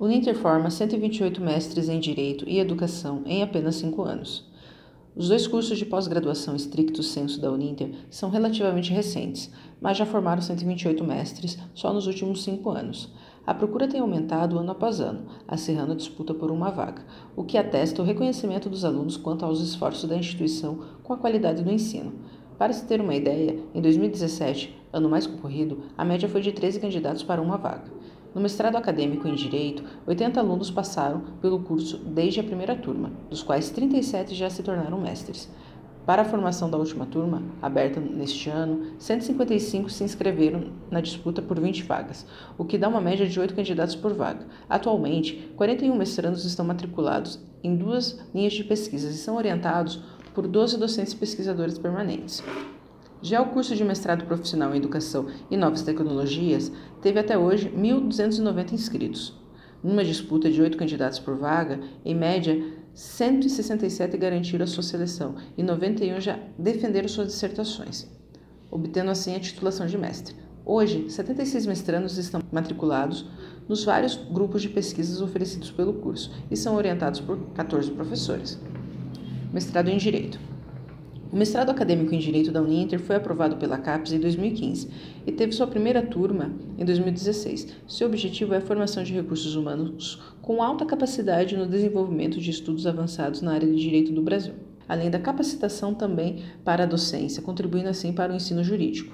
Uninter forma 128 mestres em Direito e Educação em apenas 5 anos. Os 2 cursos de pós-graduação stricto sensu da Uninter são relativamente recentes, mas já formaram 128 mestres só nos últimos 5 anos. A procura tem aumentado ano após ano, acirrando a disputa por uma vaga, o que atesta o reconhecimento dos alunos quanto aos esforços da instituição com a qualidade do ensino. Para se ter uma ideia, em 2017, ano mais concorrido, a média foi de 13 candidatos para uma vaga. No mestrado acadêmico em Direito, 80 alunos passaram pelo curso desde a primeira turma, dos quais 37 já se tornaram mestres. Para a formação da última turma, aberta neste ano, 155 se inscreveram na disputa por 20 vagas, o que dá uma média de 8 candidatos por vaga. Atualmente, 41 mestrandos estão matriculados em 2 linhas de pesquisas e são orientados por 12 docentes pesquisadores permanentes. Já o curso de mestrado profissional em Educação e Novas Tecnologias teve até hoje 1.290 inscritos. Numa disputa de 8 candidatos por vaga, em média, 167 garantiram a sua seleção e 91 já defenderam suas dissertações, obtendo assim a titulação de mestre. Hoje, 76 mestrandos estão matriculados nos vários grupos de pesquisas oferecidos pelo curso e são orientados por 14 professores. Mestrado em Direito. O mestrado acadêmico em Direito da Uninter foi aprovado pela CAPES em 2015 e teve sua primeira turma em 2016. Seu objetivo é a formação de recursos humanos com alta capacidade no desenvolvimento de estudos avançados na área de Direito do Brasil, além da capacitação também para a docência, contribuindo assim para o ensino jurídico.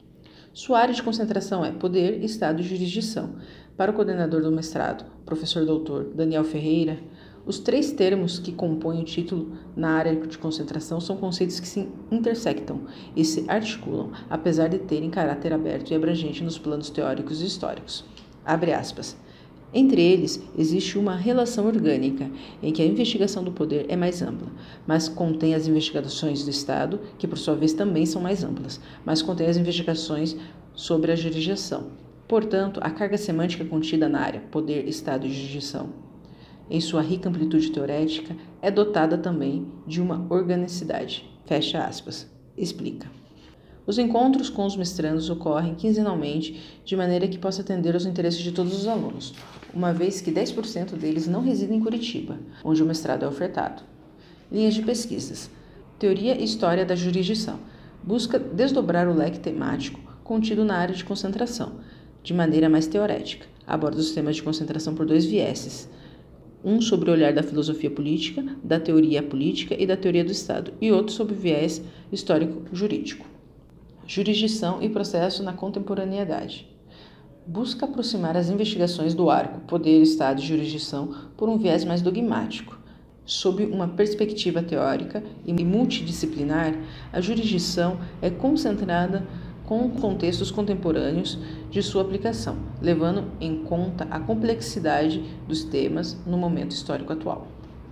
Sua área de concentração é Poder, Estado e Jurisdição. Para o coordenador do mestrado, professor doutor Daniel Ferreira, os 3 termos que compõem o título na área de concentração são conceitos que se intersectam e se articulam, apesar de terem caráter aberto e abrangente nos planos teóricos e históricos. Abre aspas. Entre eles, existe uma relação orgânica, em que a investigação do poder é mais ampla, mas contém as investigações do Estado, que por sua vez também são mais amplas, mas contém as investigações sobre a jurisdição. Portanto, a carga semântica contida na área poder, Estado e jurisdição, em sua rica amplitude teorética, é dotada também de uma organicidade. Fecha aspas. Explica. Os encontros com os mestrandos ocorrem quinzenalmente, de maneira que possa atender aos interesses de todos os alunos, uma vez que 10% deles não residem em Curitiba, onde o mestrado é ofertado. Linhas de pesquisas. Teoria e História da Jurisdição. Busca desdobrar o leque temático contido na área de concentração, de maneira mais teorética. Aborda os temas de concentração por 2 vieses. Um sobre o olhar da filosofia política, da teoria política e da teoria do Estado, e outro sobre o viés histórico-jurídico. Jurisdição e processo na contemporaneidade. Busca aproximar as investigações do arco poder, Estado e jurisdição por um viés mais dogmático. Sob uma perspectiva teórica e multidisciplinar, a jurisdição é concentrada com contextos contemporâneos de sua aplicação, levando em conta a complexidade dos temas no momento histórico atual.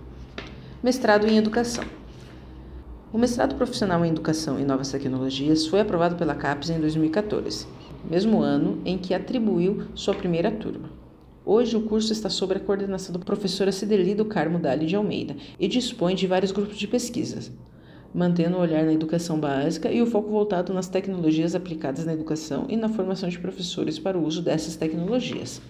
Mestrado em Educação. O mestrado profissional em Educação e Novas Tecnologias foi aprovado pela CAPES em 2014, mesmo ano em que atribuiu sua primeira turma. Hoje o curso está sob a coordenação da professora Cideli do Carmo Dali de Almeida e dispõe de vários grupos de pesquisas, mantendo o olhar na educação básica e o foco voltado nas tecnologias aplicadas na educação e na formação de professores para o uso dessas tecnologias.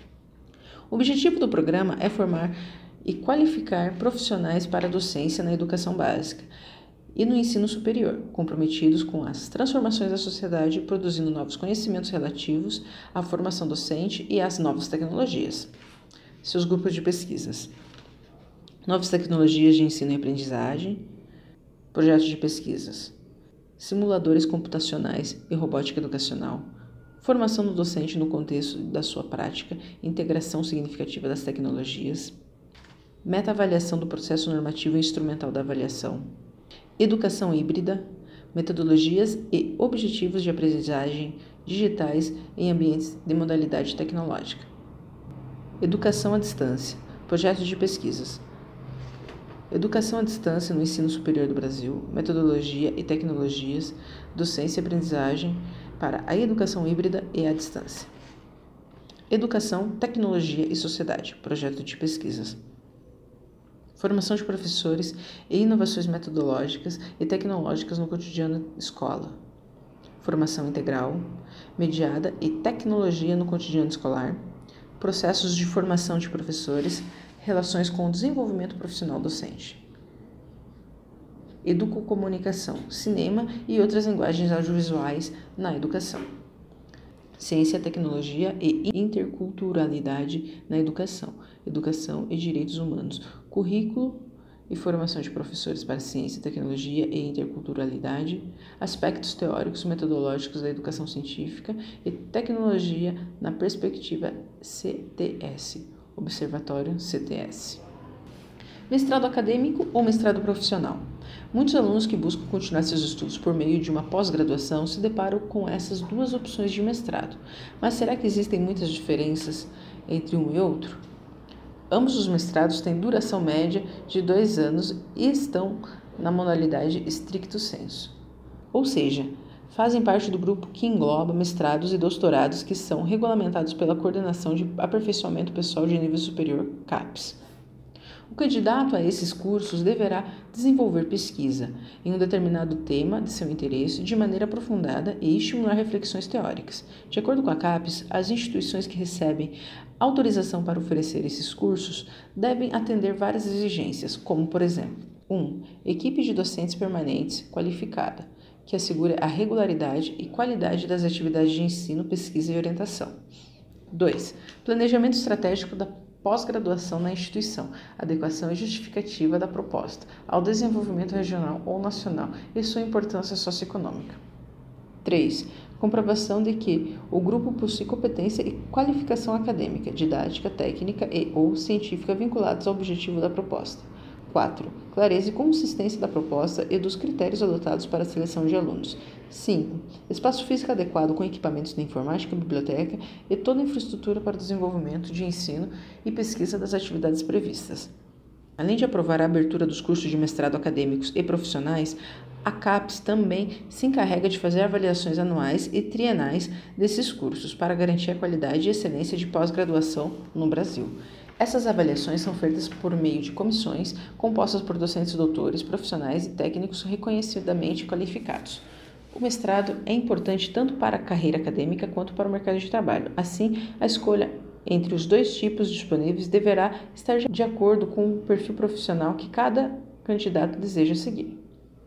O objetivo do programa é formar e qualificar profissionais para a docência na educação básica e no ensino superior, comprometidos com as transformações da sociedade, produzindo novos conhecimentos relativos à formação docente e às novas tecnologias. Seus grupos de pesquisas: novas tecnologias de ensino e aprendizagem, projetos de pesquisas, simuladores computacionais e robótica educacional, formação do docente no contexto da sua prática, integração significativa das tecnologias, meta-avaliação do processo normativo e instrumental da avaliação, educação híbrida, metodologias e objetivos de aprendizagem digitais em ambientes de modalidade tecnológica, educação à distância, projetos de pesquisas, educação à distância no ensino superior do Brasil, metodologia e tecnologias, docência e aprendizagem para a educação híbrida e à distância. Educação, tecnologia e sociedade, projeto de pesquisas. Formação de professores e inovações metodológicas e tecnológicas no cotidiano escola. Formação integral, mediada e tecnologia no cotidiano escolar. processos de formação de professores, relações com o desenvolvimento profissional docente. Educocomunicação, cinema e outras linguagens audiovisuais na educação. Ciência, tecnologia e interculturalidade na educação. Educação e direitos humanos. Currículo e formação de professores para ciência, tecnologia e interculturalidade. Aspectos teóricos e metodológicos da educação científica e tecnologia na perspectiva CTS. Observatório CTS. Mestrado acadêmico ou mestrado profissional? Muitos alunos que buscam continuar seus estudos por meio de uma pós-graduação se deparam com essas duas opções de mestrado. Mas será que existem muitas diferenças entre um e outro? Ambos os mestrados têm duração média de 2 anos e estão na modalidade stricto sensu. Ou seja, fazem parte do grupo que engloba mestrados e doutorados que são regulamentados pela Coordenação de Aperfeiçoamento Pessoal de Nível Superior, CAPES. O candidato a esses cursos deverá desenvolver pesquisa em um determinado tema de seu interesse de maneira aprofundada e estimular reflexões teóricas. De acordo com a CAPES, as instituições que recebem autorização para oferecer esses cursos devem atender várias exigências, como, por exemplo, 1. Equipe de docentes permanentes qualificada, que assegure a regularidade e qualidade das atividades de ensino, pesquisa e orientação. 2. Planejamento estratégico da pós-graduação na instituição, adequação e justificativa da proposta ao desenvolvimento regional ou nacional e sua importância socioeconômica. 3. Comprovação de que o grupo possui competência e qualificação acadêmica, didática, técnica e ou científica vinculados ao objetivo da proposta. 4. Clareza e consistência da proposta e dos critérios adotados para a seleção de alunos. 5. Espaço físico adequado com equipamentos de informática, biblioteca e toda a infraestrutura para o desenvolvimento de ensino e pesquisa das atividades previstas. Além de aprovar a abertura dos cursos de mestrado acadêmicos e profissionais, a CAPES também se encarrega de fazer avaliações anuais e trienais desses cursos para garantir a qualidade e excelência de pós-graduação no Brasil. Essas avaliações são feitas por meio de comissões compostas por docentes doutores, profissionais e técnicos reconhecidamente qualificados. O mestrado é importante tanto para a carreira acadêmica quanto para o mercado de trabalho. Assim, a escolha entre os dois tipos disponíveis deverá estar de acordo com o perfil profissional que cada candidato deseja seguir.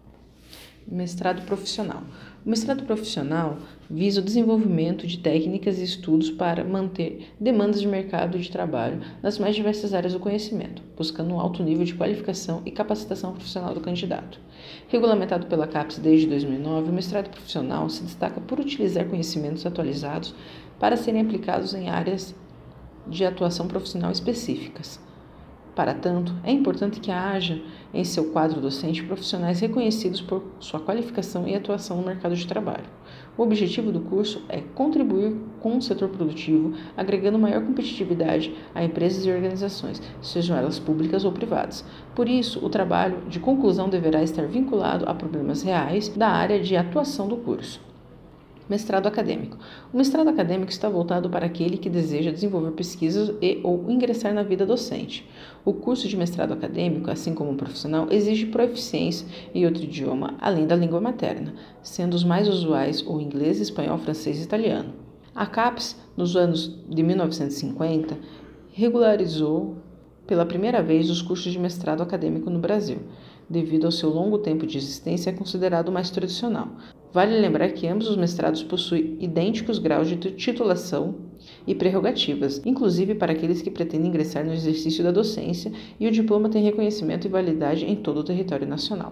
Mestrado profissional. O mestrado profissional visa o desenvolvimento de técnicas e estudos para manter demandas de mercado de trabalho nas mais diversas áreas do conhecimento, buscando um alto nível de qualificação e capacitação profissional do candidato. Regulamentado pela CAPES desde 2009, o mestrado profissional se destaca por utilizar conhecimentos atualizados para serem aplicados em áreas de atuação profissional específicas. Para tanto, é importante que haja em seu quadro docente profissionais reconhecidos por sua qualificação e atuação no mercado de trabalho. O objetivo do curso é contribuir com o setor produtivo, agregando maior competitividade a empresas e organizações, sejam elas públicas ou privadas. Por isso, o trabalho de conclusão deverá estar vinculado a problemas reais da área de atuação do curso. Mestrado acadêmico. O mestrado acadêmico está voltado para aquele que deseja desenvolver pesquisas e ou ingressar na vida docente. O curso de mestrado acadêmico, assim como o profissional, exige proficiência em outro idioma, além da língua materna, sendo os mais usuais o inglês, espanhol, francês e italiano. A CAPES, nos anos de 1950, regularizou pela primeira vez os cursos de mestrado acadêmico no Brasil. Devido ao seu longo tempo de existência, é considerado o mais tradicional. Vale lembrar que ambos os mestrados possuem idênticos graus de titulação e prerrogativas, inclusive para aqueles que pretendem ingressar no exercício da docência, e o diploma tem reconhecimento e validade em todo o território nacional.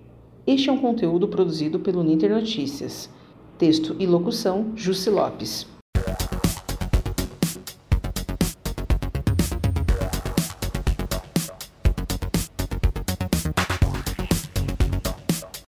Este é um conteúdo produzido pelo Ninter Notícias. Texto e locução, Jussi Lopes.